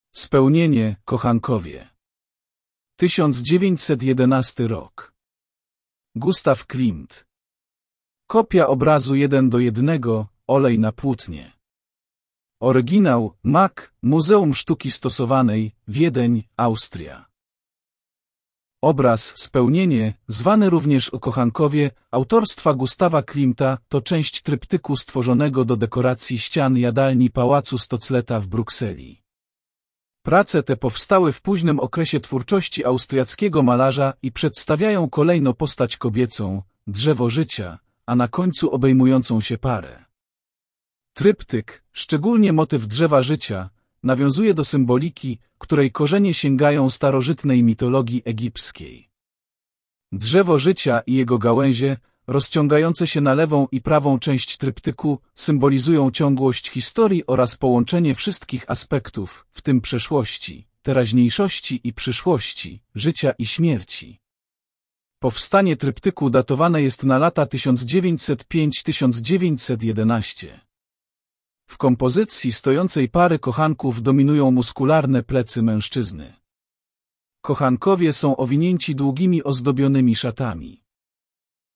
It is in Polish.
Spełnienie, kochankowie. 1911 rok. Gustav Klimt. Kopia obrazu 1:1, olej na płótnie. Oryginał, MAC, Muzeum Sztuki Stosowanej, Wiedeń, Austria. Obraz Spełnienie, zwany również o kochankowie, autorstwa Gustawa Klimta, to część tryptyku stworzonego do dekoracji ścian jadalni Pałacu Stocleta w Brukseli. Prace te powstały w późnym okresie twórczości austriackiego malarza i przedstawiają kolejno postać kobiecą, drzewo życia, a na końcu obejmującą się parę. Tryptyk, szczególnie motyw drzewa życia, nawiązuje do symboliki, której korzenie sięgają starożytnej mitologii egipskiej. Drzewo życia i jego gałęzie, rozciągające się na lewą i prawą część tryptyku, symbolizują ciągłość historii oraz połączenie wszystkich aspektów, w tym przeszłości, teraźniejszości i przyszłości, życia i śmierci. Powstanie tryptyku datowane jest na lata 1905–1911. W kompozycji stojącej pary kochanków dominują muskularne plecy mężczyzny. Kochankowie są owinięci długimi ozdobionymi szatami.